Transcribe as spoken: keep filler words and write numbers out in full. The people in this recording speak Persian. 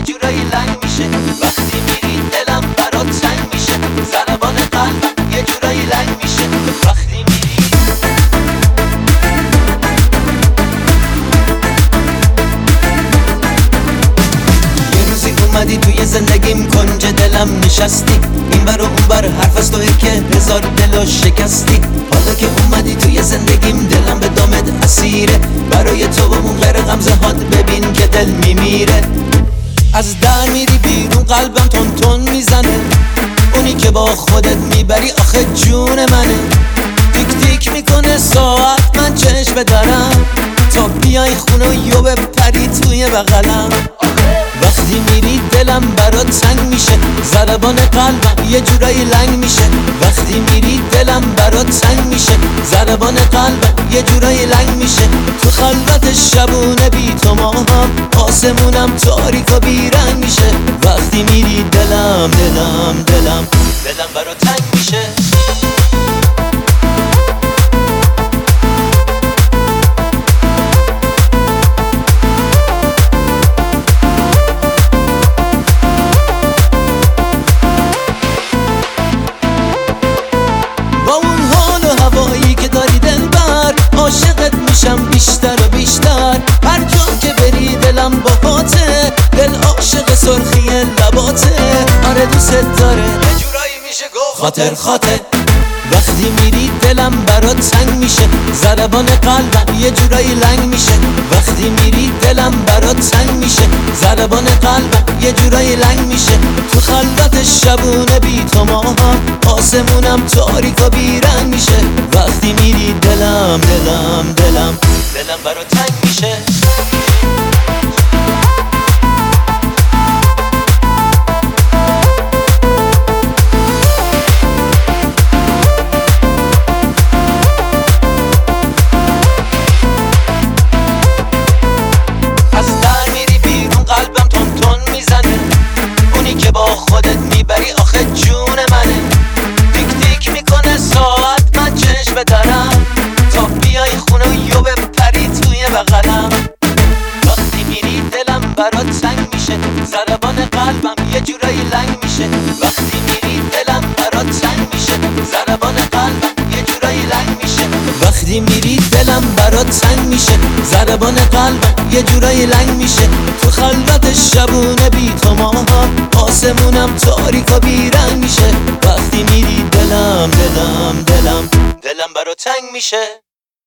جورایی لنگ میشه. وقتی میری دلم برات تنگ میشه، ضربان قلبم یه جورایی لنگ میشه. وقتی میری یه روزی اومدی توی زندگیم، کنج دلم نشستی، این بر و اون بر حرف از توی که هزار دلو شکستی. حالا که اومدی توی زندگیم، دلم به دامت اسیره، برای تو و اون غیر غمزه هات ببین که دل میمیره. از در میری بیرون قلبم تون تون میزنه، اونی که با خودت میبری آخه جون منه. تیک تیک میکنه ساعت، من چشم دارم تا بیای خونه و یو بپری توی بغلم. وقتی میری دلم برات تنگ میشه، ضربان قلبم یه جورایی لنگ میشه. وقتی میری دلم برات تنگ میشه، ضربان قلبم یه جورایی لنگ میشه. تو خلوت شبونه بی تو ماهم، آسمونم تاریک و بیرنگ میشه. وقتی میری دلم دلم دلم دلم برات تنگ میشه. عاشقت میشم بیشتر و بیشتر، هر جا که بری دلم باهاته، دل عاشق سرخی لباته. آره دوست داره یه جورایی میشه گفت خاطر خاطر. وقتی میری دلم برات تنگ میشه، ضربان قلبم یه جورایی لنگ میشه. وقتی میری دلم برات تنگ میشه، ضربان قلبم یه جورایی لنگ میشه. تو خلوت شبونه بی تو ماهم، آسمونم تاریک و بیرنگ میشه. وقتی میری دلم دلم دلم دلم برات تنگ میشه. خودت میبری آخه جون منه. تیک تیک میکنه ساعت، من چشم دارم تا بیای خونه و یو بپری توی بغلم. وقتی میری دلم برات تنگ میشه، ضربان قلبم یه جورایی لنگ میشه. وقتی میری دلم برات تنگ میشه، ضربان قلبم یه جورایی لنگ میشه. وقتی میری دلم برات تنگ میشه، ضربان قلبم یه جورایی لنگ میشه. تو خلوت شبونه بی تو ماهم، آسمونم تاریک و بیرنگ میشه. وقتی میری دلم دلم دلم دلم برات تنگ میشه.